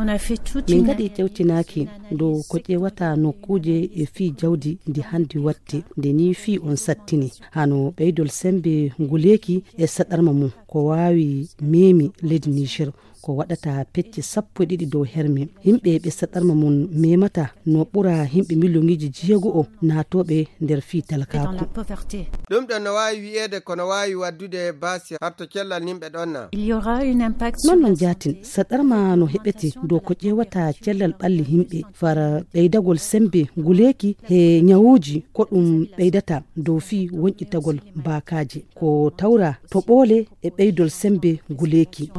min gaɗi ƴewtinaki dow ko ƴewata nokkuje e fii jawdi ndi handi watte nde ni fii on sattini hano ɓeydol sembe nguleki e saɗarma mum ko wawi memi leydi Niger ko waɗata pecce 12 dow hermi himɓe ɓe saɗarma mum memata no ɓura himɓe millioniji 6 natoɓe nder fii talakaku ɗum ɗon no wawi wi'ede kono wawi waddude basi harto cellal yimɓe ɗonna non jatin saɗarma no heɓete dow ko ƴewata cellal ɓalli himɓe fara ɓeydagol sembe nguleki he nyawuji ko ɗum ɓeydata dow fii wonƴitagol bakaji ko tawra to ɓoole e ɓeydol sembe nguleki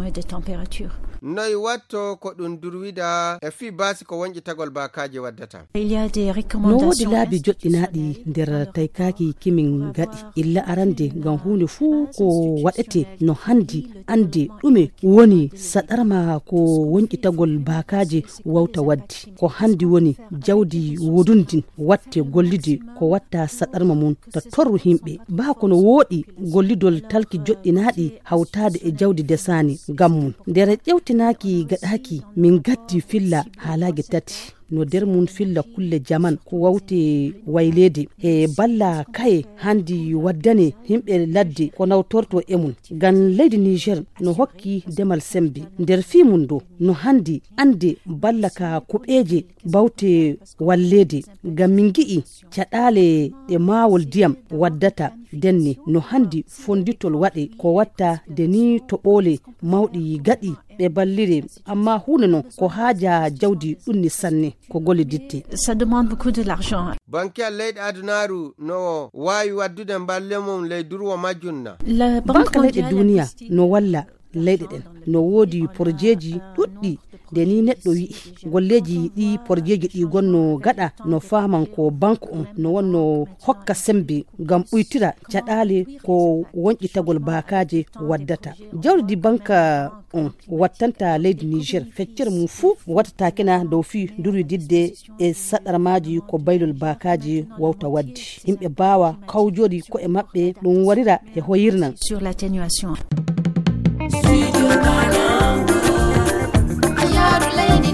noyi watto ko ɗum durwida e fii basi ko wonƴitagol bakaji waddata no woodi laabi joɗɗinaɗi nder taykaki kimin gaɗi illa arande ngam hunde fuu ko waɗete no handi ande ɗume woni saɗarma ko wonƴitagol bakaji wawta waddi ko handi woni jawdi wodundin watte gollide ko watta saɗarma mum ta torru himɓe baa kono wooɗi gollidol talki joɗɗinaɗi hawtade e jawdi desani ngam mum nder ƴewtinaki gaɗaki min gaddi filla haalaji tati no nder mum filla kulle jaman ko wawte waylede e balla kaye handi waddane himɓe ladde ko nawtorto e mum ngam leydi Niger no hokki demal sembe nder fii mum do no handi ande balla ka kuɓeje bawte wallede ngam min gi'i caɗale e mawol ndiyam waddata denne no handi fonditol waɗe ko watta de ni to ɓoole mawɗi gaɗi ɓe ballire amma hunde non ko haaja jawdi ɗunni sanne ko golle ditte ça demande beaucoup de l'argent banque leydi adunaru no wawi waddude balle mum ley durwo majjunna banque leyɗe duniya no walla leyɗe ɗen no woodi projeji ɗuɗɗi de ni neɗɗo wi'i golleji ɗi projeji ɗi gonno gaɗa no faman ko banque on no wonno hokka sembe ngam ɓuytira caɗale ko wonƴitagol bakaje waddata jawdi banque on wattanta leydi Niger feccere mum fuu wattata kena dow fii durwididde e saɗarmaji ko baylol bakaji wawta waddi himɓe bawa kawjodi ko e maɓɓe ɗum warira e hoyirnan sur l'atténuation. Lady